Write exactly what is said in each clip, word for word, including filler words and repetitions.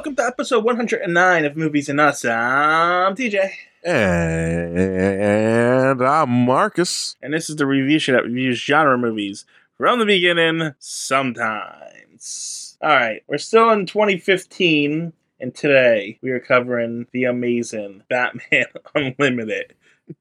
welcome to episode one hundred nine of Movies and Us. I'm T J. And I'm Marcus. And this is the review show that reviews genre movies from the beginning, sometimes. Alright, we're still in twenty fifteen, and today we are covering the amazing Batman Unlimited.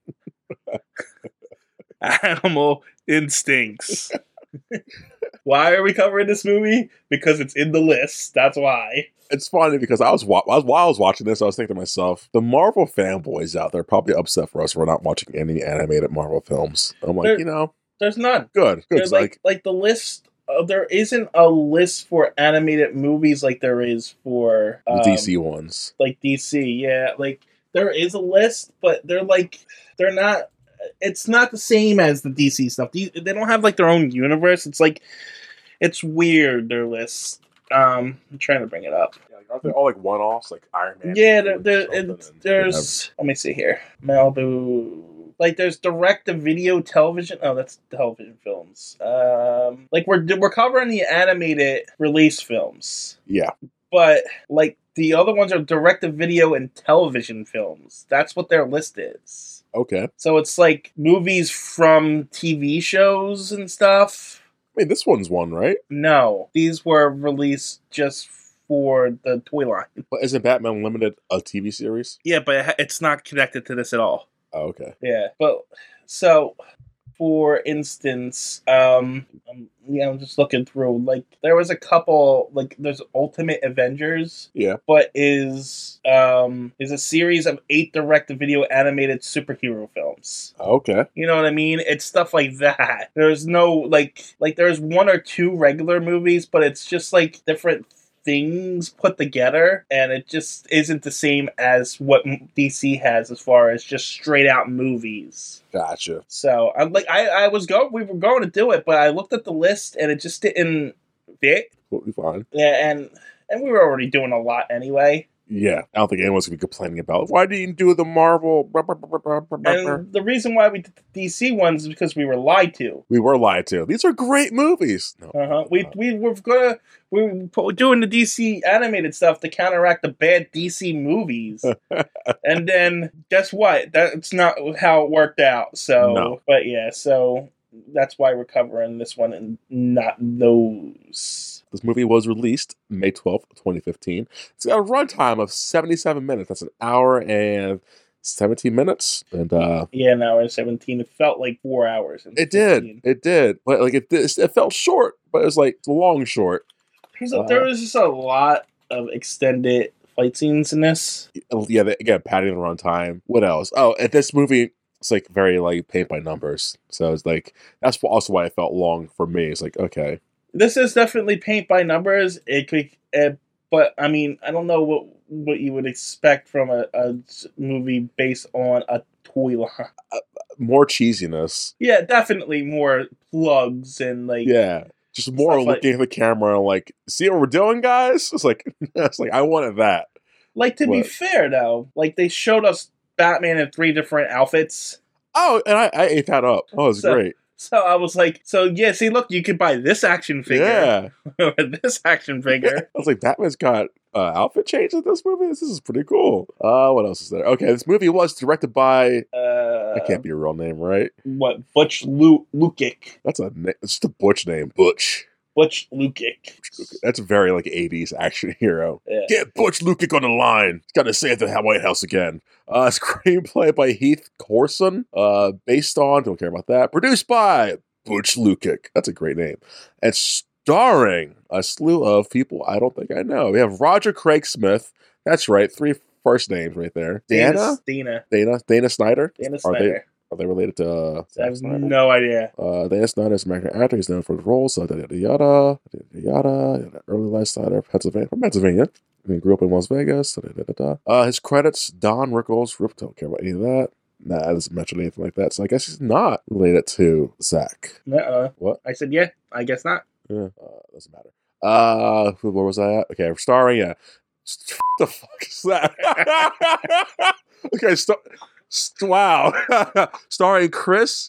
Animal Instincts. Why are we covering this movie? Because it's in the list. That's why. It's funny because I was, wa- I was while I was watching this, I was thinking to myself, the Marvel fanboys out there are probably upset for us for not watching any animated Marvel films. I'm like, there, you know, there's none. Good, good. Like, like, like the list. Uh, there isn't a list for animated movies like there is for um, the D C ones, like D C. Yeah, like there is a list, but they're like they're not. It's not the same as the D C stuff. They don't have like their own universe. It's like it's weird. Their list. Um, I'm trying to bring it up. yeah, like, aren't they all like one-offs, like Iron Man? Yeah, there, there, it, there's. Let me see here. Malibu. Like there's direct-to-video television. Oh, that's television films. Um, like we're we're covering the animated release films. Yeah, but like the other ones are direct-to-video and television films. That's what their list is. Okay. So it's like movies from T V shows and stuff. I mean, this one's one, right? No, these were released just for the toy line. But isn't Batman Unlimited a T V series? Yeah, but it's not connected to this at all. Oh, okay. Yeah, but so for instance, um, um, yeah, I'm just looking through. Like, there was a couple. Like, there's Ultimate Avengers. Yeah, but is um is a series of eight direct-to-video animated superhero films. Okay. You know what I mean? It's stuff like that. There's no like like there's one or two regular movies, but it's just like different things put together, and it just isn't the same as what D C has as far as just straight out movies. Gotcha. So I'm like, I, I was going, we were going to do it, but I looked at the list and it just didn't fit. Totally fine. Yeah, and and we were already doing a lot anyway. Yeah, I don't think anyone's gonna be complaining about why didn't you do the Marvel. And the reason why we did the D C ones is because we were lied to. We were lied to. These are great movies. No, uh-huh. We we were gonna we were doing the D C animated stuff to counteract the bad D C movies, and then guess what? That's not how it worked out. So, no. But yeah, so that's why we're covering this one and not those. This movie was released May twelfth, twenty fifteen. It's got a runtime of seventy-seven minutes. That's an hour and seventeen minutes. And uh, yeah, an hour and seventeen. It felt like four hours. It did. It did. But like it, it felt short, but it was like long short. So uh, there was just a lot of extended fight scenes in this. Yeah, they, again, padding the runtime. What else? Oh, at this movie, it's like very like paint by numbers. So it's like that's also why it felt long for me. It's like, okay. This is definitely paint by numbers. It could, uh, but I mean, I don't know what what you would expect from a, a movie based on a toy line. Uh, more cheesiness. Yeah, definitely more plugs and like yeah, just more looking like, at the camera and like, see what we're doing, guys. It's like it's like I wanted that. Like to but, be fair though, like they showed us Batman in three different outfits. Oh, and I, I ate that up. Oh, it was so, great. So I was like, so yeah, see, look, you could buy this action figure. Yeah. or this action figure. I was like, Batman's got uh, outfit change in this movie? This is pretty cool. Uh, what else is there? Okay, this movie was directed by... Uh, that can't be a real name, right? What? Butch Lu- Lukic. That's a na- it's just a Butch name. Butch. Butch Lukic. That's a very like eighties action hero. Yeah. Get Butch Lukic on the line. He's got to save the White House again. Uh, screenplay by Heath Corson. Uh, based on, don't care about that. Produced by Butch Lukic. That's a great name. And starring a slew of people I don't think I know. We have Roger Craig Smith. That's right. Three first names right there. Dana? Dana. Dana. Dana Snyder. Dana Are Snyder. They, are they related to uh, I have Snyder? No idea. Uh, Dana Snyder is an American actor. He's known for his roles. So yada, yada, yada, yada. Early lifestyle of Pennsylvania. From Pennsylvania. He grew up in Las Vegas. Da, da, da, da. Uh, his credits, Don Rickles. Rip, don't care about any of that. Nah, it doesn't mention anything like that. So I guess he's not related to Zach. Uh-uh. What? I said, yeah, I guess not. Yeah, uh, doesn't matter. Uh, where was I at? Okay, we're starring, yeah. What the fuck is that? okay, st- st- wow. starring Chris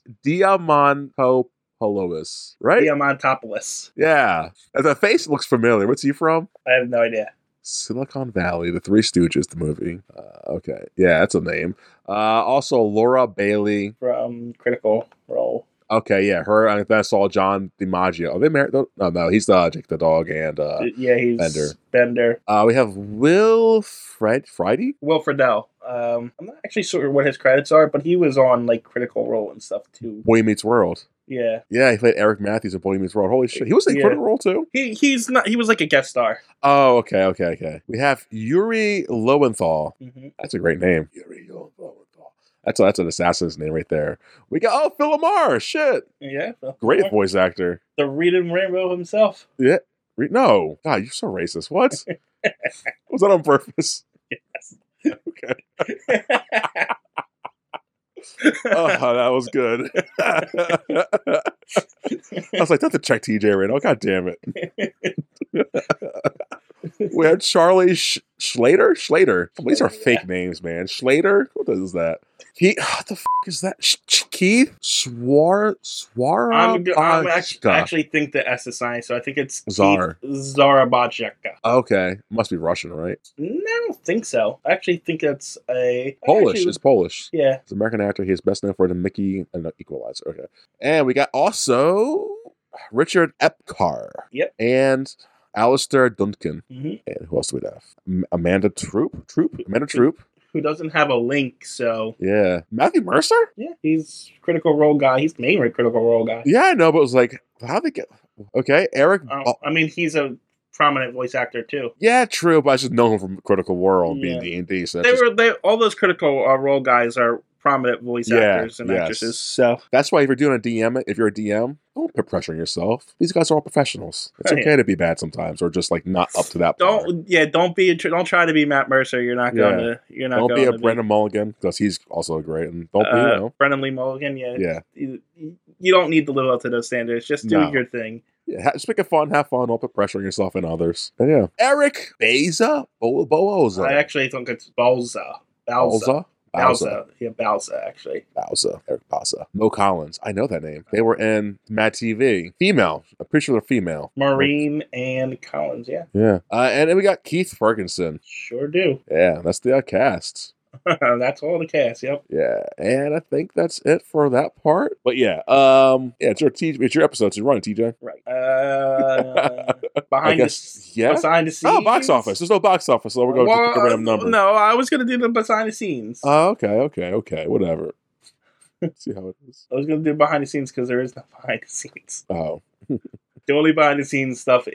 Diamantopoulos, right? Diamantopoulos. Yeah. The face looks familiar. What's he from? I have no idea. Silicon Valley, The Three Stooges, the movie. Uh, okay, yeah, that's a name. Uh, also, Laura Bailey from Critical Role. Okay, yeah, her. I think that's all John DiMaggio. Are they married? No, no, he's the uh, Jake the Dog and uh, yeah, he's Bender. Bender. Uh, we have Will Fred Friday. Will Friedle. Um, I'm not actually sure what his credits are, but he was on like Critical Role and stuff too. Boy Meets World. Yeah, yeah, he played Eric Matthews in Boy Meets World. Holy shit, he was in yeah. Critical Role too. He he's not. He was like a guest star. Oh, okay, okay, okay. We have Yuri Lowenthal. Mm-hmm. That's a great name. Yuri Lowenthal. That's a, that's an assassin's name right there. We got oh Phil Lamar. Shit. Yeah. Phil Great Lamar. voice actor. The Reading Rainbow himself. Yeah. Re- no. God, you're so racist. What? Was that on purpose? Yes. Okay. Oh, that was good. I was like, that's a check T J right now. God damn it. We had Charlie Sh- Schlater? Schlater. These are fake names, man. Schlater? What is that? He, what the f*** is that? Sh- Sh- Keith? Swar? Swara? I'm, I'm actually, I actually think the S is silent, so I think it's Czar. Zarabachka. Okay. Must be Russian, right? No, I don't think so. I actually think that's a... Polish. Actually, it's Polish. Yeah. He's an American actor. He is best known for the Mickey and the Equalizer. Okay. And we got also Richard Epcar. Yep. And Alistair Duncan. Mm-hmm. And who else do we have? M- Amanda Troop? Troop? Amanda Troop? Who doesn't have a link, so... Yeah. Matthew Mercer? Yeah, he's Critical Role guy. He's the main Critical Role guy. Yeah, I know, but it was like, how'd they get... Okay, Eric... Oh, I mean, he's a prominent voice actor, too. Yeah, true, but I just know him from Critical Role Yeah. being D and D. So They just, were they all those Critical uh, Role guys are prominent voice Yeah, actors and yes. actresses. So that's why if you're doing a D M, if you're a D M, don't put pressure on yourself. These guys are all professionals. It's Oh, okay yeah. to be bad sometimes, or just like not up to that. don't par. yeah don't be don't try to be Matt Mercer. You're not going Yeah. to you're not Don't going be a to Brendan Mulligan because he's also great, and don't be, you uh, know, Brendan Lee Mulligan. Yeah, yeah, You, you don't need to live up to those standards. Just do No. your thing. yeah. ha- Just make it fun, have fun. Don't put pressure on yourself and others. And yeah, Eric Beza, Bo- Boza, I actually think it's Balza. Balza. Bowza, Bowza, Balza. Yeah, Balza, actually. Bowza, Eric Bowza, Mo Collins. I know that name. They were in Mad T V. Female. I'm pretty sure they're female. Maureen and Collins, yeah. Yeah. Uh, and then we got Keith Ferguson. Sure do. Yeah, that's the uh, cast. That's all the cast, yep. Yeah, and I think that's it for that part. But yeah, um, yeah, it's your T- it's your episode. So you're running, T J. Right. Uh, behind guess, the, yeah? behind the scenes. Oh, box office. There's no box office, so we're going to Well, pick a random number. No, I was going to do the behind the scenes. Oh, okay, okay, okay, whatever. See how it is. I was going to do behind the scenes because there is no behind the scenes. Oh, The only behind the scenes stuff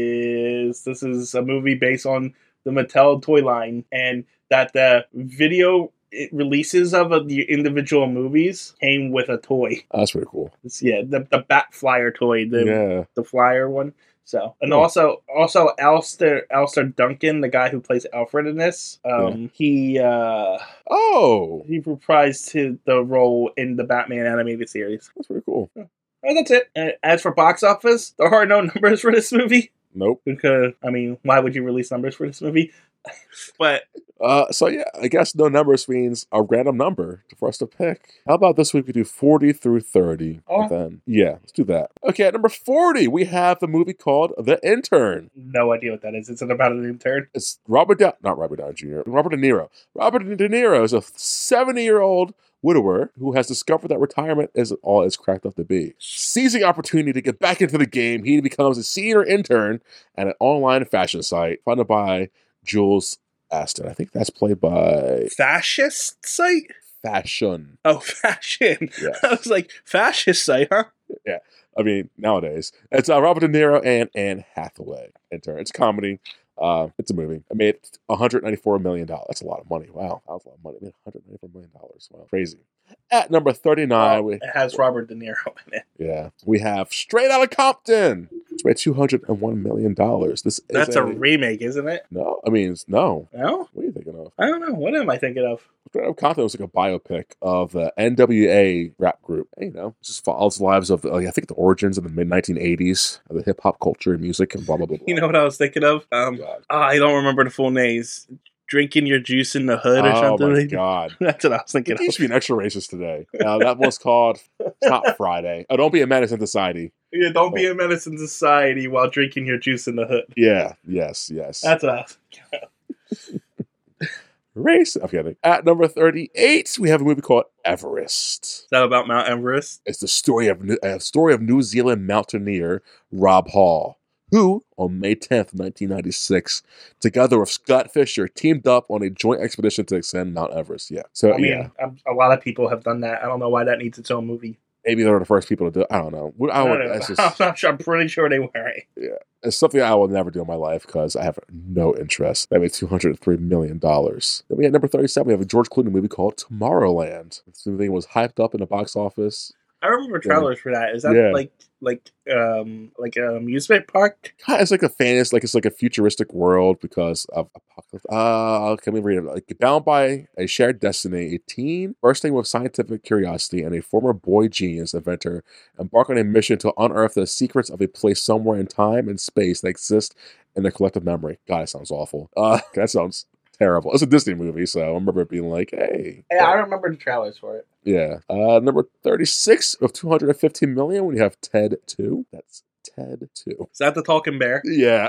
is this is a movie based on the Mattel toy line, and that the video releases of uh, the individual movies came with a toy. that's pretty cool. It's, yeah, the the Bat Flyer toy, the Yeah, the flyer one. So, and Oh. also, also Alistair, Alistair Duncan, the guy who plays Alfred in this, um, he uh, oh, he reprised his, the role in the Batman animated series. that's pretty cool. And that's it. And as for box office, there are no numbers for this movie Nope. because, I mean, why would you release numbers for this movie? But Uh, so yeah, I guess no numbers means a random number for us to pick. How about this week we do forty through thirty? Oh. Then yeah, let's do that. Okay, at number forty we have the movie called The Intern. no idea what that is. It's about an intern. It's Robert Dow- not Robert Downey Junior Robert De Niro. Robert De Niro is a seventy-year-old widower who has discovered that retirement isn't all it's cracked up to be. Seizing opportunity to get back into the game, he becomes a senior intern at an online fashion site funded by Jules Aston. I think that's played by Fascist site? Fashion. Oh, fashion. Yes. I was like, fascist site, huh? I mean, nowadays. It's uh, Robert De Niro and Anne Hathaway. Intern. It's a comedy. Uh, it's a movie. It made one hundred ninety-four million dollars. That's a lot of money. Wow. That was a lot of money. It made one hundred ninety-four million dollars. Wow. Crazy. At number thirty-nine, Well, we, it has Robert De Niro in it. yeah, we have Straight Outta Compton. It's made two hundred one million dollars. This is That's a remake, isn't it? no, I mean, it's, no. No? What are you thinking of? I don't know. What am I thinking of? Straight Outta Compton was like a biopic of the N W A rap group. You know, it just follows the lives of, the, like, I think, the origins of the mid nineteen eighties, of the hip hop culture and music and blah, blah, blah, blah. You know what I was thinking of? Um, God. oh, I don't remember the full names. Drinking your juice in the hood or Oh, something. my like that. God. That's what I was thinking You of. should be an extra racist today. Uh, that was called, it's not Friday. Oh, don't be a menace in society. Yeah, don't be a menace in society while drinking your juice in the hood. Yeah, yes, yes. That's us. Race. I'm kidding. At number thirty-eight, we have a movie called Everest. Is that about Mount Everest? It's the story of a story of New Zealand mountaineer Rob Hall, who, on May tenth, nineteen ninety-six, together with Scott Fisher, teamed up on a joint expedition to ascend Mount Everest. Yeah. So, I mean, yeah. I'm- a lot of people have done that. I don't know why that needs its own movie. Maybe they were the first people to do it. I don't know. I I don't, don't know. it's, just, I'm not sure. I'm pretty sure they were. yeah. It's something I will never do in my life because I have no interest. That made two hundred three million dollars. Then we had number thirty-seven. We have a George Clooney movie called Tomorrowland. This movie was hyped up in the box office. I remember trailers for that. Is that Yeah. like like um like an amusement park? It's like a fantasy, like it's like a futuristic world because of apocalypse. Uh, can we read it? Like bound by a shared destiny, a teen bursting with scientific curiosity and a former boy genius inventor embark on a mission to unearth the secrets of a place somewhere in time and space that exists in their collective memory. God, it sounds awful. Uh, that sounds terrible. It's a Disney movie, so I remember it being like, hey. Yeah, I remember the trailers for it. Yeah. Uh, number thirty-six of two hundred fifteen million, we have Ted two. That's Ted two. Is that the talking bear? Yeah.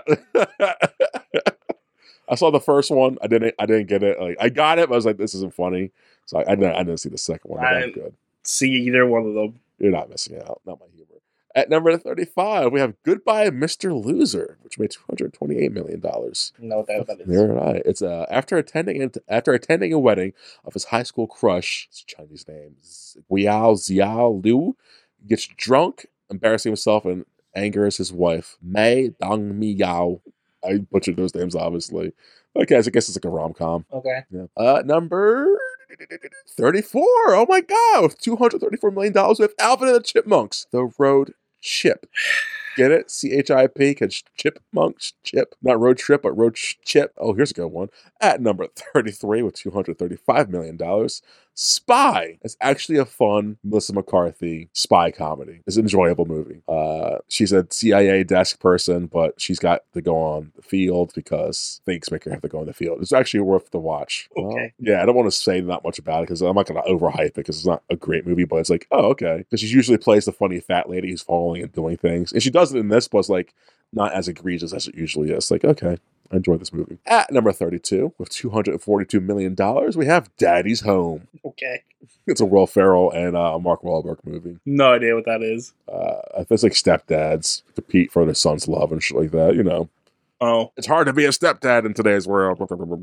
I saw the first one. I didn't I didn't get it. Like I got it, but I was like, this isn't funny. So I, I didn't I didn't see the second one. I But didn't- good. See either one of them. You're not missing out. Not my humor. At number thirty-five, we have Goodbye, Mister Loser, which made two hundred twenty-eight million dollars. No, that, that is. Neither did I. It's uh, after attending after attending a wedding of his high school crush, his Chinese name, Guiao Xiao Liu, gets drunk, embarrassing himself, and angers his wife, Mei Dong Mi Yao. I butchered those names, obviously. Okay, so I guess it's like a rom com. Okay. Yeah. Uh, number thirty-four. Oh my God, with two hundred thirty-four million dollars with Alvin and the Chipmunks, The Road Chip. Get it? C H I P, because chipmunks, chip. Not road trip, but road ch- chip. Oh, here's a good one. At number thirty-three with two hundred thirty-five million dollars, Spy. It's actually a fun Melissa McCarthy spy comedy. It's an enjoyable movie. Uh, she's a C I A desk person, but she's got to go on the field because things make her have to go on the field. It's actually worth the watch. Okay. Well, yeah, I don't want to say not much about it because I'm not going to overhype it because it's not a great movie, but it's like, oh, okay. Because she usually plays the funny fat lady who's falling and doing things. And she does it in this, but it's like not as egregious as it usually is. Like, okay. I enjoyed this movie. At number thirty-two, with two hundred forty-two million dollars, we have Daddy's Home. Okay. It's a Will Ferrell and uh, a Mark Wahlberg movie. No idea what that is. Uh, it's like stepdads compete for their son's love and shit like that, you know. Oh. It's hard to be a stepdad in today's world.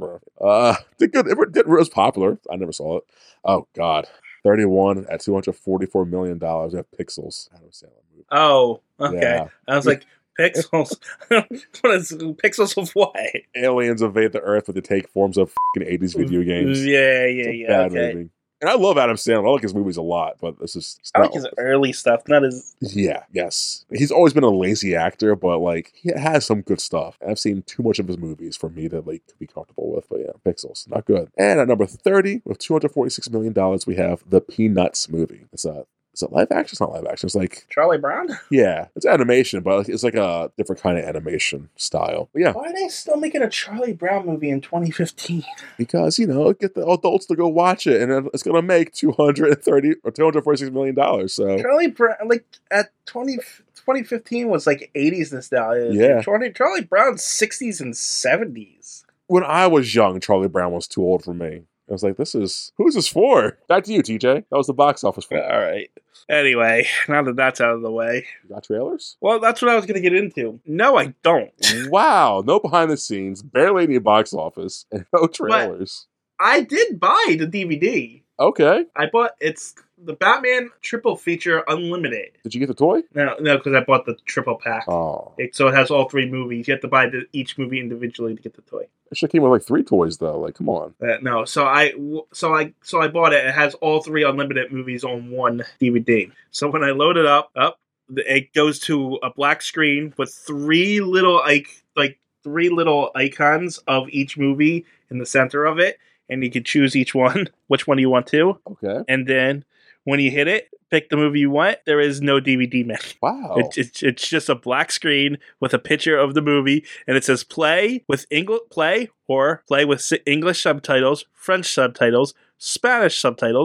Uh, did good. It, did, it was popular. I never saw it. Oh, God. thirty-one at two hundred forty-four million dollars. We have Pixels. Adam Sandler movie. Oh, okay. Yeah. I was like, pixels? What is pixels of what? Aliens invade the Earth, but they take forms of fucking eighties video games. Yeah, It's yeah, a yeah. bad Okay. movie. And I love Adam Sandler. I like his movies a lot, but this is it's I not like his early stuff, not his. Yeah, yes. He's always been a lazy actor, but like he has some good stuff. I've seen too much of his movies for me to like be comfortable with. But yeah, Pixels, not good. And at number thirty, with two hundred forty-six million dollars, we have the Peanuts movie. It's a Is it live action? It's not live action. It's like, Charlie Brown? yeah, it's animation, but it's like a different kind of animation style. But yeah, Why are they still making a Charlie Brown movie in twenty fifteen? because, you know, get the adults to go watch it, and it's going to make two hundred thirty or two hundred forty-six million dollars. So, Charlie Brown, like, at twenty, twenty fifteen was like eighties nostalgia. Yeah. Charlie, Charlie Brown's sixties and seventies. when I was young, Charlie Brown was too old for me. I was like, this is, who is this for? Back to you, T J. That was the box office for. All right. Anyway, now that that's out of the way. You got trailers? Well, that's what I was going to get into. No, I don't. Wow, no behind the scenes, barely any box office, and no trailers. I did buy the D V D. Okay. I bought, it's the Batman Triple Feature Unlimited. Did you get the toy? No, no, because I bought the triple pack. Oh. It, so it has all three movies. You have to buy the, each movie individually to get the toy. It should came with like three toys though. Like, come on. Uh, no, so I so I so I bought it. It has all three unlimited movies on one D V D. So when I load it up, up it goes to a black screen with three little like like three little icons of each movie in the center of it, and you can choose each one, which one you want to, Okay. and then when you hit it, pick the movie you want. There is no D V D menu. Wow. It, it's it's just a black screen with a picture of the movie, and it says play with English play or play with si- English subtitles, French subtitles, Spanish subtitles,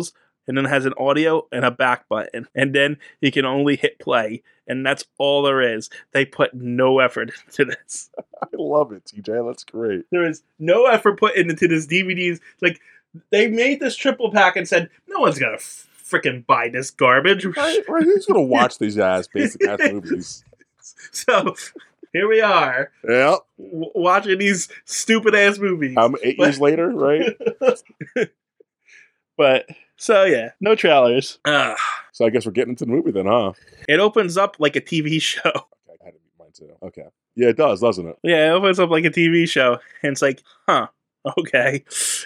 and then it has an audio and a back button, and then you can only hit play, and that's all there is. They put no effort into this. I love it, T J. That's great. There is no effort put into this D V Ds. Like, they made this triple pack and said, no one's gonna freaking buy this garbage. Right, right. Who's gonna watch these ass basic ass movies? So here we are. Yep. W- watching these stupid ass movies. Um, eight But- years later, right? But so yeah, no trailers. Uh, So I guess we're getting into the movie then, huh? it opens up like a T V show. Okay, I had to mute mine too. Okay. Yeah, it does, doesn't it? Yeah, it opens up like a T V show, and it's like, huh, okay.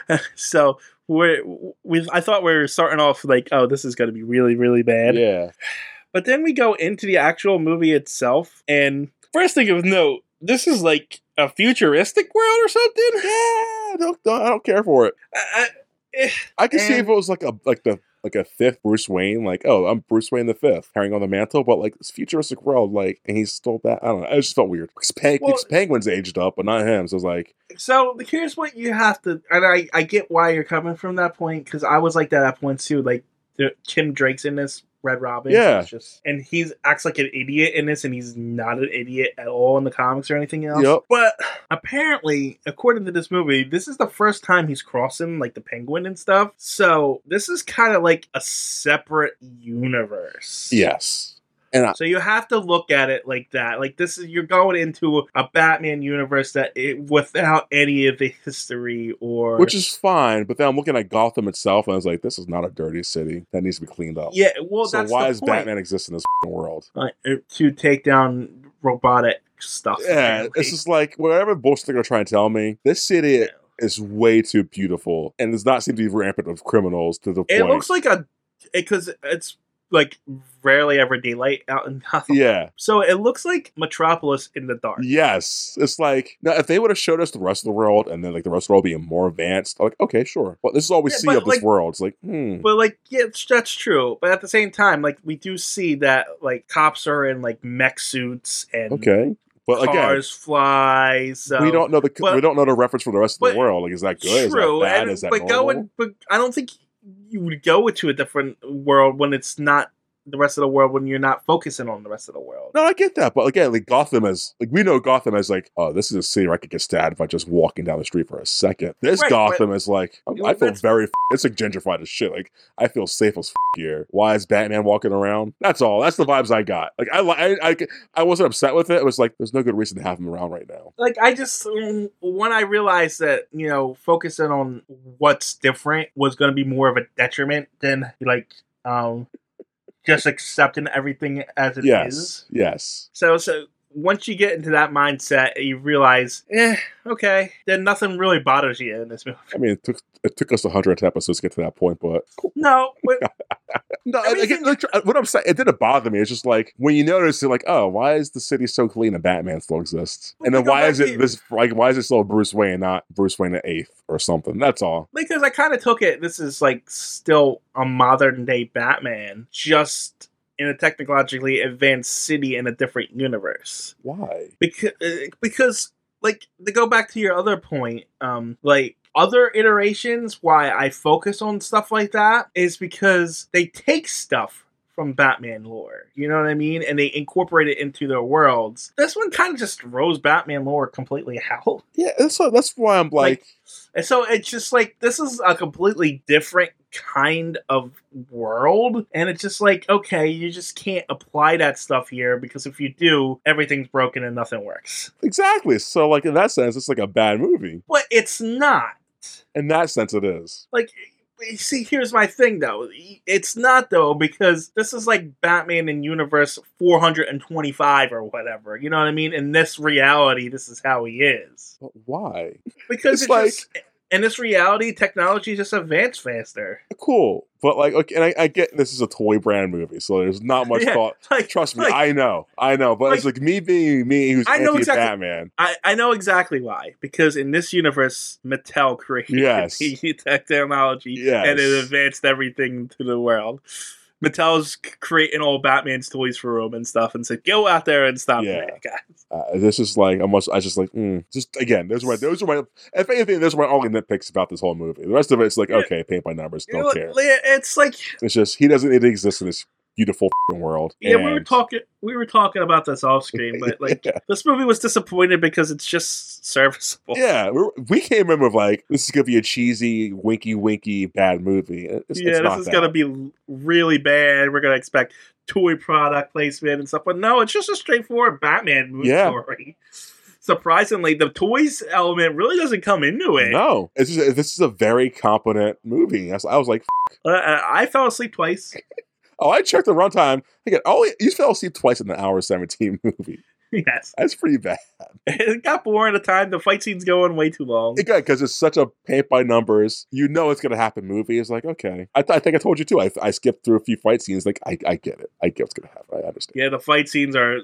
So we're we. I thought we were starting off like, oh, this is going to be really, really bad. Yeah. But then we go into the actual movie itself, and first thing of note, this is like a futuristic world or something. Yeah. Don't, don't, I don't care for it. I, I, eh, I could see And- if it was like a like the like a fifth Bruce Wayne, like, oh, I'm Bruce Wayne the fifth, carrying on the mantle, but like this futuristic world, like, and he's still that. I don't know. It just felt weird because Peng- Well- because Penguin's aged up, but not him. So it's like, So here's what you have to, and I, I get why you're coming from that point, because I was like that at point too. Like the, Tim Drake's in this, Red Robin, Yeah. it's just, and he's acts like an idiot in this, and he's not an idiot at all in the comics or anything else. Yep. But apparently, according to this movie, this is the first time he's crossing like the Penguin and stuff. So this is kind of like a separate universe. yes. And I, So you have to look at it like that. Like this is you're going into a Batman universe that it, without any of the history or which is fine, but then I'm looking at Gotham itself, and I was like, this is not a dirty city that needs to be cleaned up. yeah. Well, so that's why the does point. Batman exist in this f***ing world? Uh, to take down robotic stuff? Yeah, apparently. it's just like whatever bullshit they're trying to tell me. This city Yeah. is way too beautiful and does not seem to be rampant of criminals to the It point. looks like a because it's like rarely ever daylight out in Gotham. Yeah. So it looks like Metropolis in the dark. Yes. It's like, now if they would have showed us the rest of the world and then like the rest of the world being more advanced, I'm like, okay, sure. But this is all we Yeah, see but, of this like- world. It's like, hmm. But like, yeah, it's, that's true. But at the same time, like we do see that like cops are in like mech suits and Okay. But again, cars fly. So we don't know the but- we don't know the reference for the rest of but- the world. Like, is that good? True, Is that bad? and, Is that but normal? going, but I don't think you would go into a different world when it's not the rest of the world when you're not focusing on the rest of the world. No, I get that, but again, like Gotham as like we know Gotham as like, oh, this is a city where I could get stabbed by just walking down the street for a second. This Right, Gotham is like, I'm- I feel That's- very. F- it's like gentrified as shit. Like I feel safe as f- here. Why is Batman walking around? That's all. That's the vibes I got. Like I, li- I, I, I wasn't upset with it. It was like, there's no good reason to have him around right now. Like I just mm, when I realized that you know focusing on what's different was going to be more of a detriment than like um just accepting everything as it is. Yes, yes. So so once you get into that mindset, you realize, eh, okay, then nothing really bothers you in this movie. I mean, it took it took us one hundred episodes to get to that point, but No, but no, Everything- again, like, what I'm saying, it didn't bother me. It's just like when you notice, you're like, oh, why is the city so clean and Batman still exists? Well, And then go why back is to it your- this? Like, why is it still Bruce Wayne, not Bruce Wayne the Eighth or something? That's all. because I kind of took it, this is like still a modern day Batman, just in a technologically advanced city in a different universe. Why? Because, because like to go back to your other point, um, like other iterations, why I focus on stuff like that is because they take stuff from Batman lore, you know what I mean, and they incorporate it into their worlds. This one kind of just throws Batman lore completely out. Yeah, that's what, that's why I'm like, And so it's just like this is a completely different kind of world, and it's just like, okay, you just can't apply that stuff here because if you do, everything's broken and nothing works. exactly. So, like in that sense, it's like a bad movie. But it's not. In that sense, it is. Like, you see, here's my thing though. It's not though, because this is like Batman in universe four hundred twenty-five or whatever. You know what I mean? In this reality, this is how he is. But why? Because It's it's, like- just in this reality, technology just advanced faster. Cool, but like, okay, and I, I get this is a toy brand movie, so there's not much Yeah, thought. Like, Trust me, like, I know, I know, but it's like me being me, who's I know anti exactly- Batman. I, I know exactly why. Because in this universe, Mattel created Yes. the technology Yes. and it advanced everything to the world. Mattel's creating all Batman's toys for him and stuff, and said, "Go out there and stop Yeah. the bad guys." Uh, this is like almost. I just like mm, just again. Those are my. Those are my. If anything, those are my only nitpicks about this whole movie. The rest of it's like Yeah. okay, paint by numbers. Don't You care. know, It's like It's just he doesn't need to exist in this beautiful f***ing world. yeah, we were And- talking we were talking about this off screen, but like Yeah. this movie was disappointed because it's just serviceable. Yeah, we, we came in with like this is gonna be a cheesy, winky, winky, bad movie. It's, yeah, it's this not is that. gonna be really bad. We're gonna expect toy product placement and stuff, but no, it's just a straightforward Batman movie Yeah. story. Surprisingly, the toys element really doesn't come into it. No, it's just, this is a very competent movie. I was, I was like, Uh, I fell asleep twice. oh, I checked the runtime. I get, oh, you fell asleep twice in an hour seventeen movie. Yes, That's pretty bad. it got boring at the time. The fight scene's going way too long. It got because it's such a paint by numbers. You know it's gonna happen. Movie is like okay. I, th- I think I told you too. I, I skipped through a few fight scenes. Like I, I get it. I get what's gonna happen. I understand. Yeah, the fight scenes are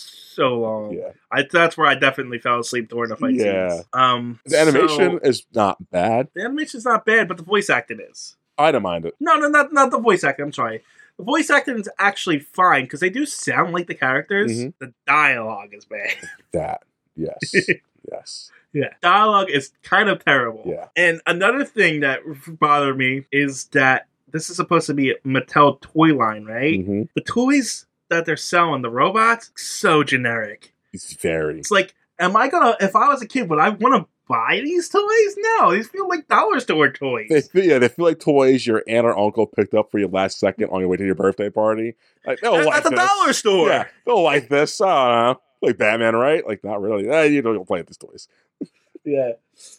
so long. Yeah. I that's where I definitely fell asleep during the fight Yeah. scenes. Um, The animation so- is not bad. the animation's not bad, but the voice acting is. I don't mind it. No, no, not not the voice acting. I'm sorry. The voice acting is actually fine because they do sound like the characters. Mhm. The dialogue is bad. That yes, yes, Yeah, dialogue is kind of terrible. Yeah. And another thing that bothered me is that this is supposed to be a Mattel toy line, right? hmm The toys that they're selling, the robots, so generic. It's very. It's like, am I gonna? If I was a kid, would I want to buy these toys? No, these feel like dollar store toys. They feel, yeah, they feel like toys your aunt or uncle picked up for your last second on your way to your birthday party. Like they'll At- like at the this. dollar store. Yeah, they'll like this. I don't know. Like Batman, right? Like not really. Eh, you don't play with these toys. Yeah.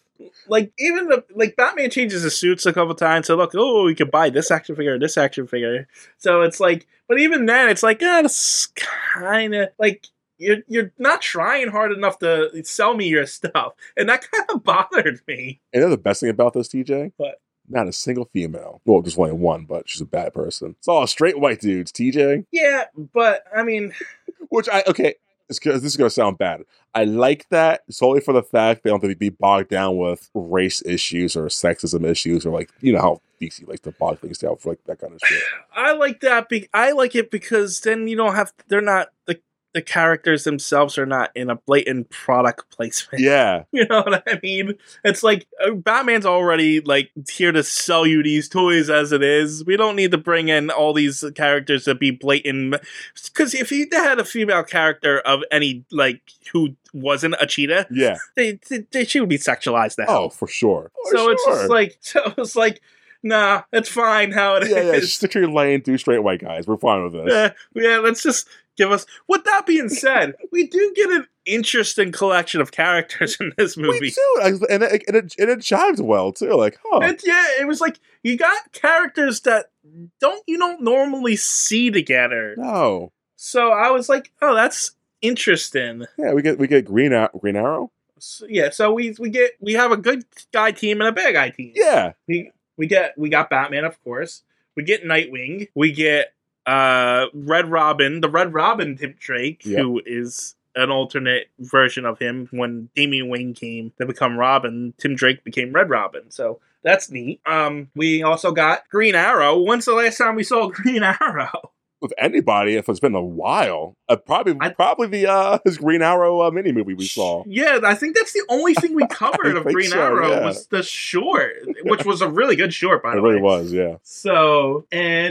Like even the like Batman changes his suits a couple times. So look, oh, you can buy this action figure, this action figure. So it's like, but even then, it's like, ah, it's kind of like you're you're not trying hard enough to sell me your stuff, and that kind of bothered me. And you know the best thing about this, T J? What? Not a single female. Well, just only one, but she's a bad person. It's all straight white dudes, T J. Yeah, but I mean, Which I okay. It's, this is gonna sound bad. I like that solely for the fact they don't have to be bogged down with race issues or sexism issues or like you know how D C likes to bog things down for like that kind of shit. I like that. Be- I like it because then you don't have. They're not the the characters themselves are not in a blatant product placement. Yeah, You know what I mean? It's like uh, Batman's already like here to sell you these toys as it is. We don't need to bring in all these characters to be blatant. Because if you had a female character of any like who wasn't a cheetah, yeah. they, they, they she would be sexualized to Oh, hell. for sure. For so it's sure. just like so it's like nah, it's fine how it is. yeah, yeah. Stick to your lane. Do straight white guys. We're fine with this. Yeah, yeah, let's just give us. With that being said, we do get an interesting collection of characters in this movie. We do, I- and it, and it, and it jives well too. Like, huh? It, yeah, it was like you got characters that don't you don't normally see together. No. So I was like, oh, that's interesting. Yeah, we get we get Green Ar- Green Arrow. So, yeah, so we we get we have a good guy team and a bad guy team. Yeah, We we get we got Batman, of course. We get Nightwing. We get uh Red Robin, the Red Robin Tim Drake, Yep. who is an alternate version of him. When Damian Wayne came to become Robin, Tim Drake became Red Robin. So that's neat. Um, we also got Green Arrow. When's the last time we saw Green Arrow? with anybody, if it's been a while, uh, probably I- probably the uh, his Green Arrow uh, mini movie we saw. Yeah, I think that's the only thing we covered I of think Green so, Arrow yeah. was the short, which was a really good short, by It the way. really was, yeah. So,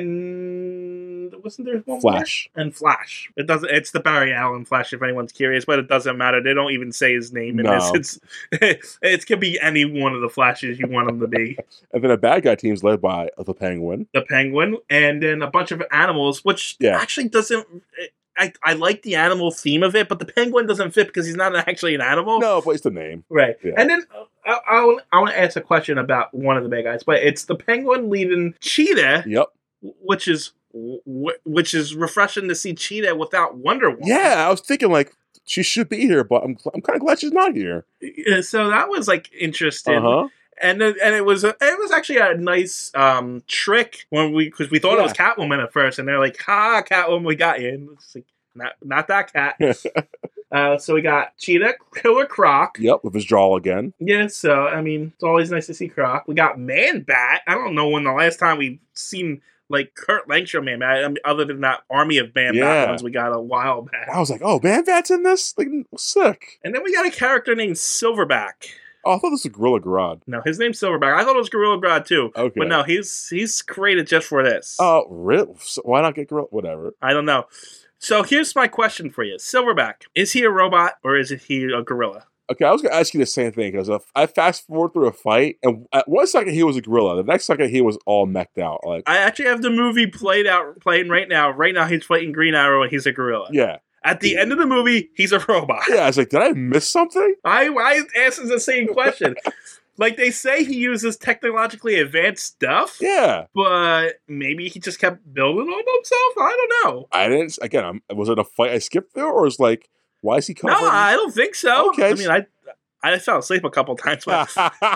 and wasn't there one Flash. more? And Flash. It doesn't. It's the Barry Allen Flash, if anyone's curious, but it doesn't matter. They don't even say his name in No. this. It's it could be any one of the Flashes you want him to be. And then a bad guy team's led by the Penguin. The Penguin, and then a bunch of animals, which Yeah. actually doesn't. I, I like the animal theme of it, but the Penguin doesn't fit because he's not actually an animal. No, but it's the name. Right. Yeah. And then uh, I, I, want- I want to ask a question about one of the bad guys, but it's the Penguin leading Cheetah, Yep. which is wh- which is refreshing to see Cheetah without Wonder Woman. Yeah, I was thinking like she should be here, but I'm I'm kind of glad she's not here. Yeah, so that was like interesting. Uh huh. And then, and it was a, it was actually a nice um, trick when we because we thought it was Catwoman at first, and they're like, "Ha, Catwoman, we got you." And it's like, not not that cat. uh, so we got Cheetah, Killer Croc. Yep, with his jaw again. Yeah, so I mean, it's always nice to see Croc. We got Man Bat. I don't know when the last time we've seen like Kurt Langstrom Man Bat. I mean, other than that army of Man Yeah. Bat ones we got a while back. I was like, oh, Man Bat's in this? Like, sick. And then we got a character named Silverback. Oh, I thought this was Gorilla Grodd. No, his name's Silverback. I thought it was Gorilla Grodd too. Okay. But no, he's he's created just for this. Oh, really? So why not get Gorilla? Whatever. I don't know. So here's my question for you. Silverback, is he a robot or is he a gorilla? Okay, I was going to ask you the same thing because I fast forward through a fight, and at one second he was a gorilla, the next second he was all mech'd out. Like, I actually have the movie played out, playing right now. Right now he's fighting Green Arrow and he's a gorilla. yeah, At the end of the movie, he's a robot. yeah. I was like, did I miss something? I, I asked the same question. Like, they say he uses technologically advanced stuff, Yeah, but maybe he just kept building on himself? I don't know. I didn't. Again, I'm, was it a fight I skipped through, or was like, why is he No, covering? I don't think so. Okay. I mean, I I fell asleep a couple times. But,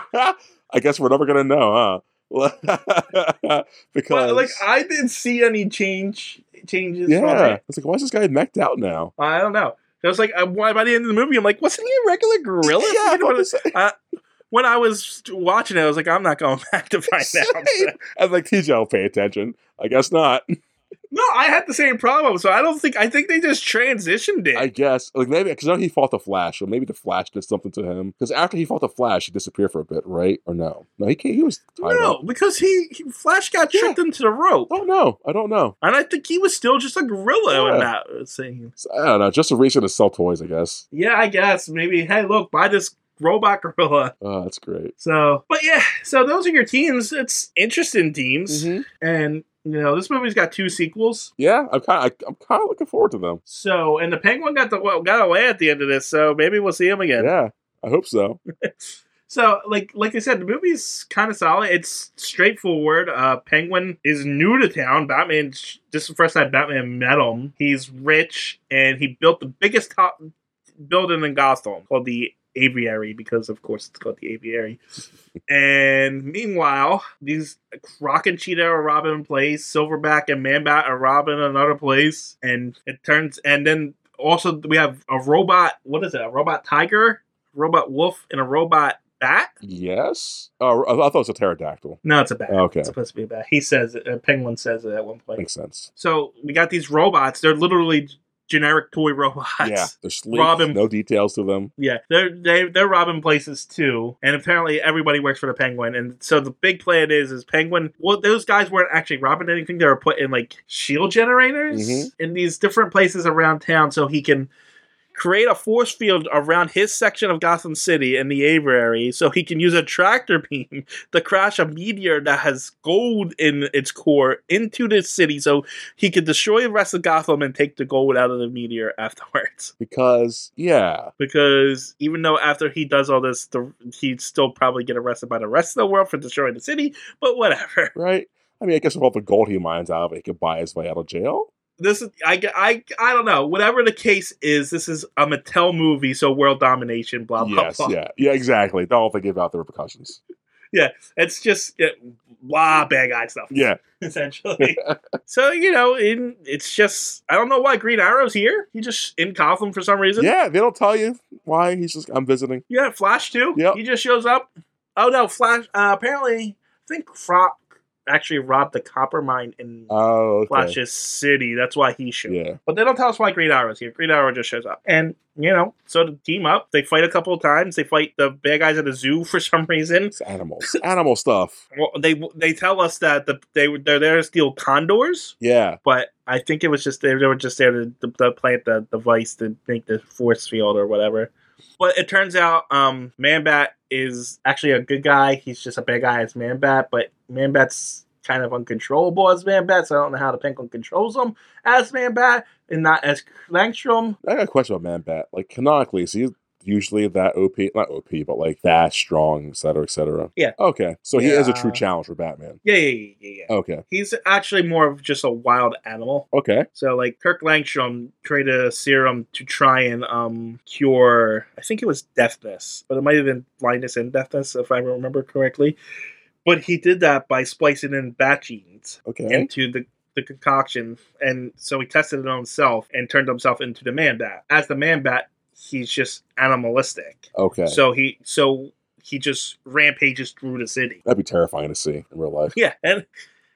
I guess we're never gonna know, huh? Because but, like, I didn't see any change changes from yeah, it. it's like, why is this guy mech'd out now? I don't know. It was like, uh, by the end of the movie, I'm like, wasn't he a regular gorilla? Yeah, I Forget thought about the it. same. Uh, when I was watching it, I was like, I'm not going back to find out. Same. I was like, T J will pay attention. I guess not. No, I had the same problem, so I don't think, I think they just transitioned it. I guess, like, maybe because now he fought the Flash, or maybe the Flash did something to him. Because after he fought the Flash, he disappeared for a bit, right? Or no? No, he can't, he was tied no, up. because he, he Flash got Yeah. tricked into the rope. I don't know. I don't know. And I think he was still just a gorilla in Yeah. that scene. So, I don't know. Just a reason to sell toys, I guess. Yeah, I guess. Maybe, hey, look, buy this robot gorilla. Oh, that's great. So, but yeah, so those are your teams. It's interesting teams. Mhm. And, you know, this movie's got two sequels. Yeah, I'm kind of, I'm kind of looking forward to them. So, and the Penguin got the well, got away at the end of this, so maybe we'll see him again. Yeah, I hope so. So, like like I said, the movie's kind of solid. It's straightforward. Uh, Penguin is new to town. Batman, this is the first time Batman met him. He's rich, and he built the biggest top building in Gotham, called the Aviary, because of course it's called the Aviary. And meanwhile, these Rock and Cheetah are robbing a place, Silverback and Man-Bat are robbing another place, and it turns, and then also we have a robot, what is it, a robot tiger, robot wolf, and a robot bat? Yes. Oh, I I thought it was a pterodactyl. No, it's a bat. Okay. It's supposed to be a bat. He says it, uh, Penguin says it at one point. Makes sense. So we got these robots, they're literally generic toy robots. Yeah, they're sleek. Robin- No details to them. Yeah, they're they they're robbing places too, and apparently everybody works for the Penguin. And so the big plan is is Penguin. Well, those guys weren't actually robbing anything; they were putting like shield generators Mhm. in these different places around town, so he can create a force field around his section of Gotham City in the Aviary, so he can use a tractor beam to crash a meteor that has gold in its core into the city, so he could destroy the rest of Gotham and take the gold out of the meteor afterwards. Because, yeah. Because even though after he does all this, the, he'd still probably get arrested by the rest of the world for destroying the city, but whatever. Right? I mean, I guess with all the gold he mines out of it, he could buy his way out of jail. This is I, I, I don't know. Whatever the case is, this is a Mattel movie, so world domination, blah blah Yes, blah. yeah. Yeah, exactly. Don't think about the repercussions. Yeah, it's just yeah, blah bad guy stuff. Yeah. essentially. So you know, in it's just I don't know why Green Arrow's here. He just in Gotham for some reason. Yeah, they don't tell you why. He's just, I'm visiting. Yeah, Flash too. Yep. He just shows up. Oh no, Flash. Uh, apparently, I think Frock actually robbed the copper mine in Oh, okay. Flash's city. That's why he showed up. Yeah. But they don't tell us why Green Arrow's here. Green Arrow just shows up. And, you know, so to team up, they fight a couple of times. They fight the bad guys at the zoo for some reason. It's animals. Animal stuff. Well, they they tell us that the, they, they're there to steal condors, Yeah. but I think it was just, they, they were just there to, to, to plant the device to make the force field or whatever. But it turns out um, Man-Bat is actually a good guy. He's just a bad guy as Man-Bat, but Man-Bat's kind of uncontrollable as Man-Bat, so I don't know how the Penguin controls him as Man-Bat and not as Langstrom. I got a question about Man-Bat. Like, canonically, is he usually that O P? Not O P, but like that strong, et cetera, et cetera? Yeah. Okay. So he is a true Yeah. challenge for Batman. Yeah, yeah, yeah, yeah, yeah. Okay. He's actually more of just a wild animal. Okay. So, like, Kirk Langstrom created a serum to try and um, cure, I think it was deafness, but it might have been blindness and deafness, if I remember correctly. But he did that by splicing in bat genes Okay. into the, the concoction. And so he tested it on himself and turned himself into the Man-Bat. As the Man-Bat, he's just animalistic. Okay. So he so he just rampages through the city. That'd be terrifying to see in real life. Yeah, and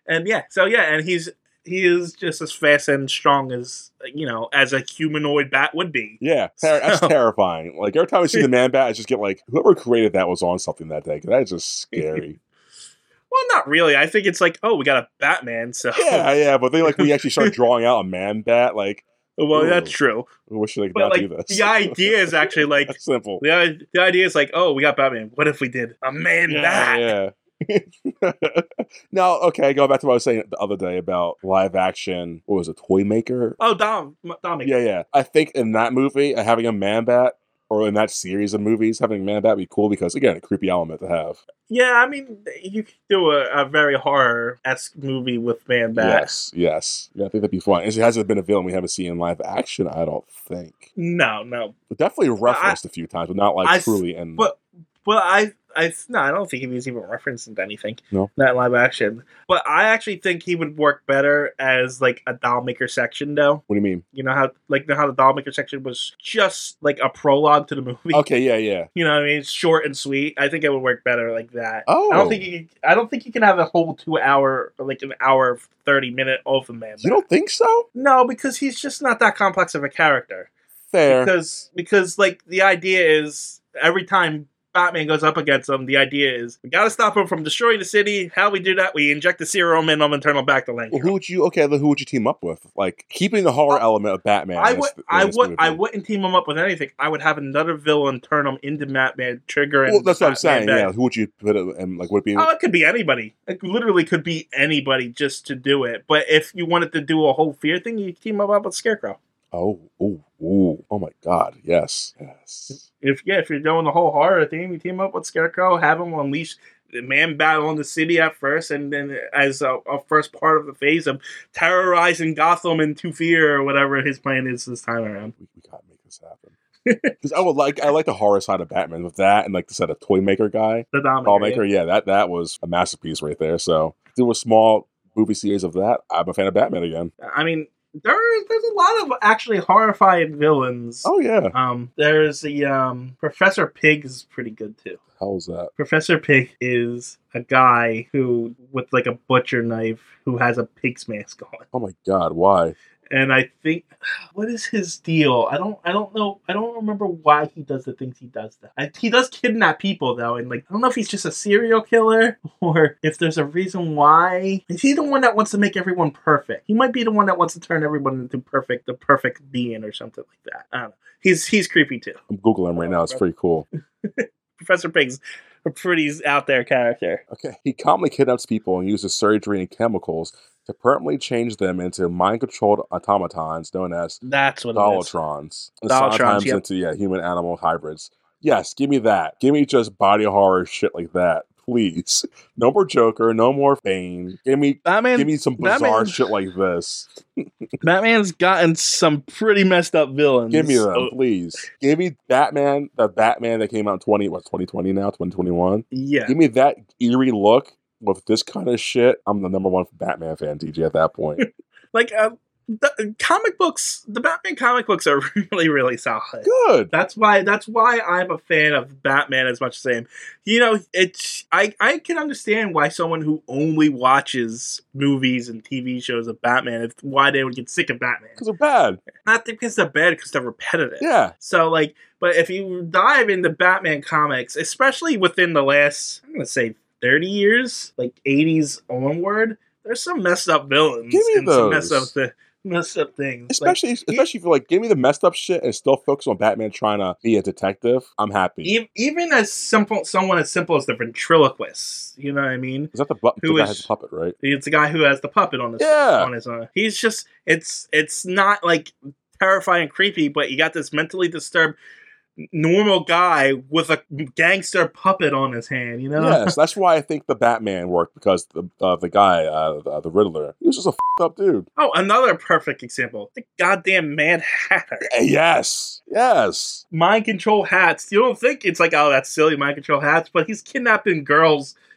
And yeah, so yeah, and he's he is just as fast and strong as you know as a humanoid bat would be. Yeah, ter- that's So- terrifying. Like every time I see the man bat, I just get like, whoever created that was on something that day. 'Cause that is just scary. Well, not really. I think it's like, oh, we got a Batman, so Yeah, yeah, but then like we actually start drawing out a man bat, like, well, ooh, that's true. I wish they could But not like do this. the idea is actually like That's simple. the, i- the idea is like, oh, we got Batman. What if we did a man bat? Yeah, yeah. Now, okay, going back to what I was saying the other day about live action. What was it, Toy Maker? Oh, Dom, Dom. Yeah, yeah. I think in that movie, uh, having a man bat, or in that series of movies, having a man bat would be cool because again, a creepy element to have. Yeah, I mean, you could do a, a very horror-esque movie with Man Bat. Yes, yes. Yeah, I think that'd be fun. It hasn't been a villain we haven't seen in live action, I don't think. No, no. But definitely referenced a few times, but not like I- truly in. But but I I no, I don't think he was even referenced into anything. No? Not in live action. But I actually think he would work better as like a doll maker section, though. What do you mean? You know how like you know how the doll maker section was just like a prologue to the movie. Okay, yeah, yeah. You know what I mean? It's short and sweet. I think it would work better like that. Oh. I don't think you. I don't think you can have a whole two hour, like an hour thirty minute of a man. You don't think so? No, because he's just not that complex of a character. Fair. Because because like the idea is every time Batman goes up against him, the idea is we got to stop him from destroying the city. How we do that? We inject the serum in him and turn him back to life. Well, who would you? Okay, then who would you team up with? Like keeping the horror Uh, element of Batman. I in would, this- in I this would, movie. I wouldn't team him up with anything. I would have another villain turn him into Batman, triggering. Well, that's what I'm Batman saying. back. Yeah, who would you put it? And like, would it be? Oh, it could be anybody. It literally could be anybody just to do it. But if you wanted to do a whole fear thing, you team him up with Scarecrow. Oh, oh, oh, oh my God! Yes, yes. If yeah, if you're doing the whole horror thing, you team up with Scarecrow, have him unleash the man battle on the city at first, and then as a, a first part of the phase of terrorizing Gotham into fear or whatever his plan is this time around. We, we gotta make this happen. Because I would like, I like the horror side of Batman with that, and like the set of Toy Maker guy, The Dominator. Doll Maker. Yeah, that that was a masterpiece right there. So do a small movie series of that. I'm a fan of Batman again. I mean, there there's a lot of actually horrifying villains. Oh yeah, Um, there's the um Professor Pig is pretty good too. how's that? Professor Pig is a guy who with like a butcher knife who has a pig's mask on. Oh my God, why? And I think, what is his deal? I don't, I don't know. I don't remember why he does the things he does. Though I, he does kidnap people though, and like I don't know if he's just a serial killer or if there's a reason why. Is he the one that wants to make everyone perfect? He might be the one that wants to turn everyone into perfect, the perfect being or something like that. I don't know. He's he's creepy too. I'm googling him right now. It's pretty cool. Professor Pig's a pretty out there character. Okay, he calmly kidnaps people and uses surgery and chemicals to permanently change them into mind-controlled automatons known as That's what it is. Dolatrons. And Dolatrons, sometimes yep. into yeah, human-animal hybrids. Yes, give me that. Give me just body horror shit like that, please. No more Joker, no more Bane. Give me, Batman, give me some bizarre Batman- shit like this. Batman's gotten some pretty messed up villains. Give me them, Oh, please. Give me Batman, the Batman that came out in twenty, what, twenty twenty now, twenty twenty-one. yeah. Give me that eerie look with this kind of shit. I'm the number one Batman fan, D J, at that point. Like uh, the comic books, the Batman comic books are really, really solid. Good. That's why. That's why I'm a fan of Batman as much as I am. You know, it's I. I can understand why someone who only watches movies and T V shows of Batman, if why they would get sick of Batman. Because they're bad. Not because they're bad, because they're repetitive. Yeah. So like, but if you dive into Batman comics, especially within the last, I'm gonna say thirty years, like eighties onward, there's some messed up villains Give me and some messed up those. th- messed up things. Especially, Like, especially if you're like, give me the messed up shit and still focus on Batman trying to be a detective. I'm happy. e- even as simple, someone as simple as the ventriloquist, you know what I mean? Is that the, bu- the Who guy is- has a puppet, right? It's a guy who has the puppet on his Yeah. on his arm. He's just it's it's not like terrifying and creepy, but you got this mentally disturbed normal guy with a gangster puppet on his hand, you know? Yes, that's why I think the Batman worked, because the uh, the guy, uh, the, the Riddler, he was just a f***ed up dude. Oh, another perfect example. The goddamn Mad Hatter. Eh, Yes, yes. Mind control hats. You don't think it's like, oh, that's silly, mind control hats, but he's kidnapping girls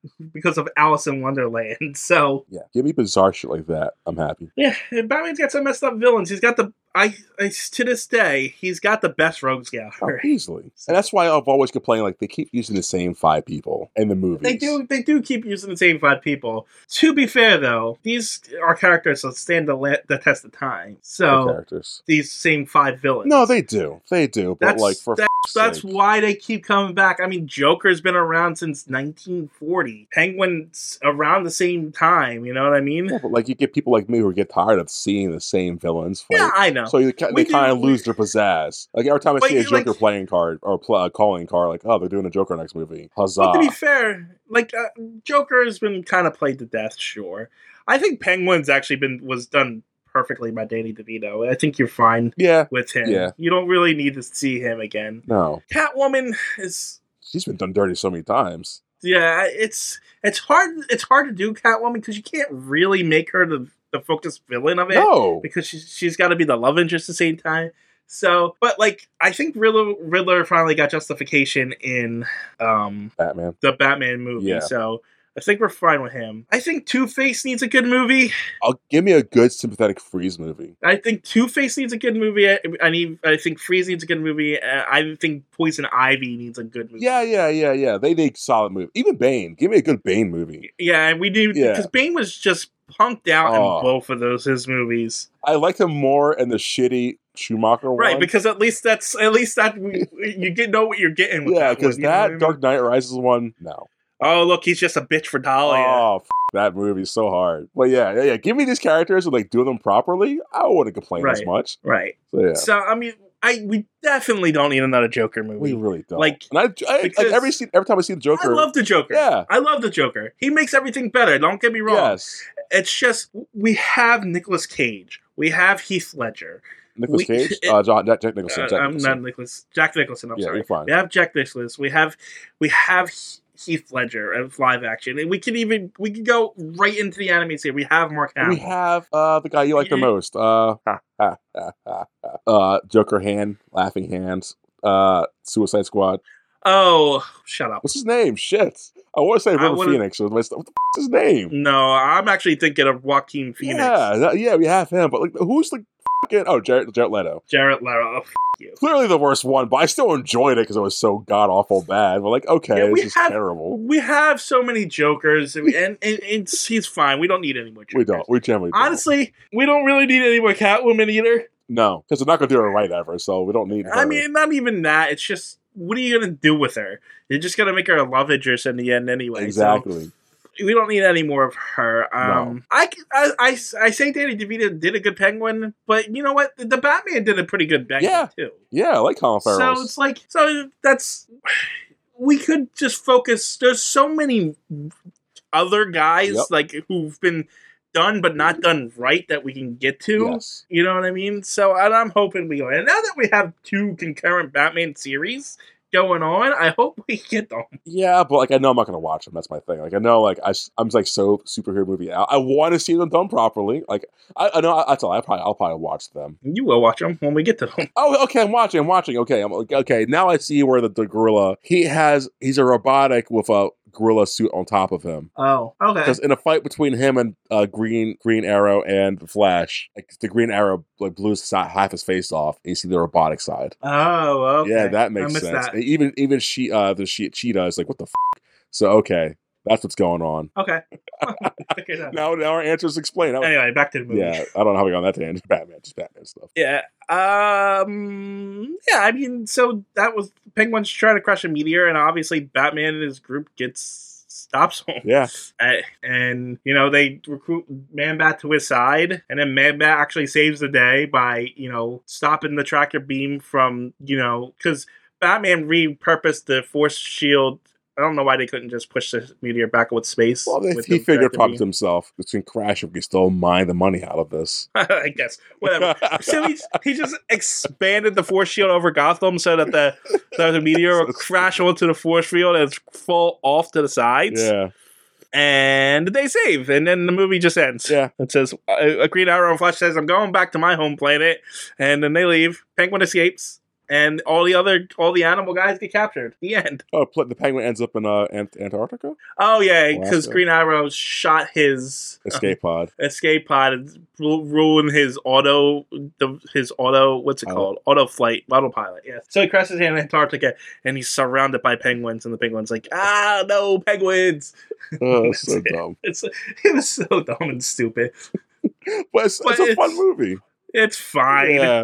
because of Alice in Wonderland. So Yeah, give me bizarre shit like that. I'm happy. yeah, Batman's got some messed up villains. He's got the I, I to this day he's got the best rogues gallery. Oh, easily, and that's why I've always complained. Like they keep using the same five people in the movies. They do. They do keep using the same five people. To be fair, though, these are characters that stand the, la- the test of time. So The characters. these same five villains. No, they do. They do. But That's like for that's, f- that's sake. why they keep coming back. I mean, Joker's been around since nineteen forty. Penguin's around the same time. You know what I mean? Yeah, but like you get people like me who get tired of seeing the same villains fight. Yeah, I know. So you, they We do- kind of we- lose their pizzazz. Like every time I But see a you, like- Joker playing card or pl- uh, calling card, like oh, they're doing a Joker next movie. Huzzah! But to be fair, like uh, Joker has been kind of played to death. Sure, I think Penguin's actually been was done perfectly by Danny DeVito. I think you're fine yeah, with him. Yeah. You don't really need to see him again. no, Catwoman is she's been done dirty so many times. yeah, it's it's hard it's hard to do Catwoman because you can't really make her the the focus villain of it No, because she's she's got to be the love interest at the same time. So, but like I think Riddler, Riddler finally got justification in um Batman. the Batman movie. Yeah. So I think we're fine with him. I think Two-Face needs a good movie. I'll give me a good sympathetic Freeze movie. I think Two-Face needs a good movie. I, I need. I think Freeze needs a good movie. Uh, I think Poison Ivy needs a good movie. Yeah, yeah, yeah, yeah. They need solid movie. Even Bane. Give me a good Bane movie. Yeah, and we do Yeah. because Bane was just punked out Oh. in both of those his movies. I liked him more in the shitty Schumacher one. Right, because at least that's at least that we, you get know what you're getting with yeah, that. because one, you know what I that mean? Dark Knight Rises one, no. Oh, look, he's just a bitch for Dahlia. Oh, f- that movie's so hard. But yeah, yeah, yeah. Give me these characters and like do them properly. I wouldn't complain as Right. much. Right. So yeah, So I mean, I we definitely don't need another Joker movie. we really don't. Like, and I, I like because- every scene, every time I see the I Joker, love the Joker. Yeah. I love the Joker. He makes everything better. Don't get me wrong. yes, It's just we have Nicolas Cage. We have Heath Ledger. Nicolas we- Cage, it- uh, John, Jack, Jack Nicholson, Uh, Jack I'm Nicholson. not Nicholas. Jack Nicholson. I'm Yeah, sorry. you're fine. We have Jack Nicholson. We have we have Heath Ledger of live action, and we can even we can go right into the animated series. We have Mark Hamill. We have uh, the guy you like the You- most, uh, uh, Joker hand, laughing hands, uh, Suicide Squad. Oh, shut up! What's his name? Shit, I want to say I River would've- Phoenix. What the f- is his name? No, I'm actually thinking of Joaquin Phoenix. Yeah, that- yeah, we have him, but like, who's the fucking oh Jared, Jared Leto? Jared Leto. Oh, f- you. Clearly the worst one, but I still enjoyed it because it was so god awful bad. But like, okay, Yeah, we this is have- terrible. We have so many Jokers, and, and, and it's, he's fine. We don't need any more Jokers. We don't. We generally don't. Honestly, we don't really need any more Catwoman either. no, because they're not going to do it right ever, so we don't need. Her. I mean, not even that. It's just, what are you going to do with her? You're just going to make her a love interest in the end anyway. so exactly. we don't need any more of her. Um, I, I, I, I say Danny DeVito did a good Penguin, but you know what? The Batman did a pretty good Penguin Yeah. too. Yeah, I like Colin Farrell. So it's like, so that's, we could just focus. There's so many other guys Yep. like who've been done but not done right that we can get to. yes. You know what I mean? So and I'm hoping we go. And now that we have two concurrent Batman series going on, I hope we get them. Yeah, but like I know I'm not gonna watch them. That's my thing. Like I know, like I, I'm like so superhero movie out. I want to see them done properly. Like I, I know that's all. I probably I'll probably watch them. You will watch them when we get to them. Oh, okay. I'm watching. I'm watching. Okay. I'm like okay. Now I see where the, the gorilla. He has. He's a robotic with a gorilla suit on top of him. Oh, okay. Because in a fight between him and uh, Green Green Arrow and the Flash, like the Green Arrow like blew his, si- half his face off. And you see the robotic side. Oh, okay. Yeah, that I makes missed sense. that. And even even she uh the she, cheetah is like what the f-? So okay, that's what's going on. Okay. Okay, no. Now now our answers explain. That was- Anyway, back to the movie. yeah, I don't know how we got on that tangent. Batman, just Batman stuff. Yeah. Um. Yeah. I mean, so that was Penguin's trying to crush a meteor, and obviously Batman and his group gets stops him. Yeah, Uh, and you know they recruit Man Bat to his side, and then Man Bat actually saves the day by you know stopping the tractor beam from you know because Batman repurposed the force shield. I don't know why they couldn't just push the meteor back with space. well, they, with he the figured tractor probably to beam. himself, it's gonna crash if we still mine the money out of this. I guess whatever. So he, he just expanded the force shield over Gotham so that the, the, the meteor will crash onto the force field and fall off to the sides. Yeah, And they save, and then the movie just ends. yeah. It says, a Green Arrow and Flash says, I'm going back to my home planet. And then they leave. Penguin escapes. and all the other all the animal guys get captured. The end. Oh, pl- the penguin ends up in uh, Ant- Antarctica? Oh yeah, because Alaska. Green Arrow shot his Escape pod. escape pod and ru- ruined his auto, the, his auto, what's it Pilot. called? Auto flight, autopilot. Yeah. So he crashes in Antarctica, and he's surrounded by penguins, and the penguins like, ah, no penguins. Oh, that's so That's it. dumb. It's it was so dumb and stupid. But it's, But it's a it's- fun movie. It's fine. Yeah.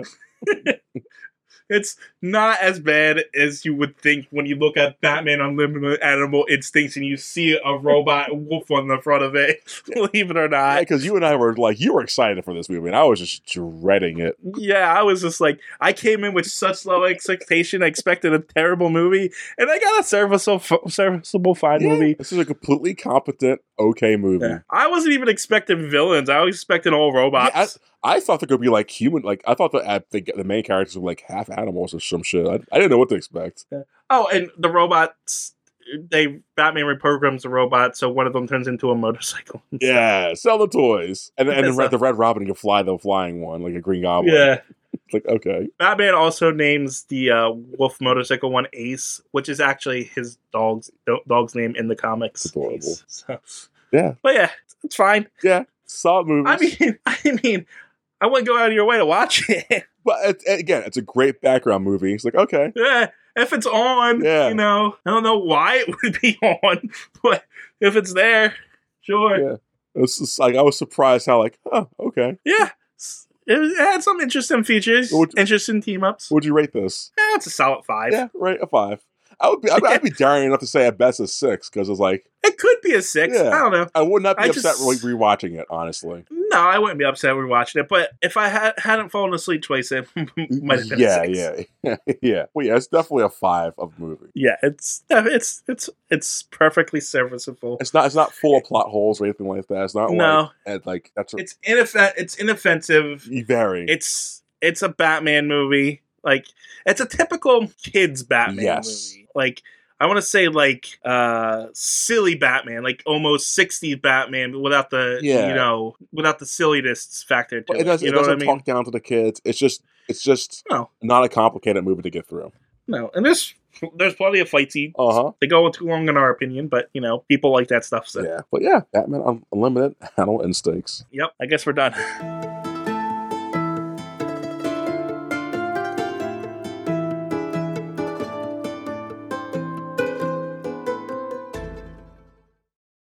It's not as bad as you would think when you look at Batman Unlimited Animal Instincts and you see a robot wolf on the front of it. Believe it or not. Because you and I were like, you were excited for this movie, and I was just dreading it. Yeah, I was just like, I came in with such low expectation. I expected a terrible movie, and I got a serviceable, serviceable fine Yeah, movie. This is a completely competent, okay movie. Yeah. I wasn't even expecting villains. I was expecting all robots. Yeah, I, I thought there could be like human, like I thought that uh, the, the main characters were like half animals or some shit. I, I didn't know what to expect. Oh, and the robots, they Batman reprograms the robot, so one of them turns into a motorcycle. Yeah, sell the toys, and and the Yes, red, uh, the Red Robin can fly the flying one like a Green Goblin. Yeah. It's like okay, Batman also names the uh, wolf motorcycle one Ace, which is actually his dog's do- dog's name in the comics. Adorable. Ace. So, yeah, but yeah, it's fine. yeah, solid movies. I mean, I mean, I wouldn't go out of your way to watch it. but it, again, it's a great background movie. It's like okay, Yeah, if it's on, Yeah. you know, I don't know why it would be on, but if it's there, sure. yeah. It's just like I was surprised how like oh okay. Yeah. It, was- it had some interesting features, What would- interesting team ups. Would you rate this? Yeah, it's a solid five. Yeah, right, a five. I would be, I'd, I'd be daring enough to say at best a six because it's like It could be a six. Yeah. I don't know. I would not be I upset just- re- rewatching it. Honestly, No, I wouldn't be upset rewatching it, but if I had, hadn't fallen asleep twice, it might have been yeah, a six. yeah, yeah. Well, yeah, it's definitely a five of the movie. Yeah, it's it's it's it's perfectly serviceable. It's not. It's not full of plot holes or anything like that. It's not No. like and like that's a, It's inoff- it's inoffensive. very. It's it's a Batman movie. Like it's a typical kids Batman Yes. movie. Like I want to say like uh silly Batman, like almost sixties Batman without the Yeah. you know, without the silliness factor to But it. it doesn't. you It know what I doesn't mean? talk down to the kids. It's just. It's just No. not a complicated movie to get through. No. And there's there's plenty of fight scenes. Uh huh. They go too long in our opinion, but you know, people like that stuff. So Yeah. But yeah, Batman Un- Unlimited, Animal Instincts. yep, I guess we're done.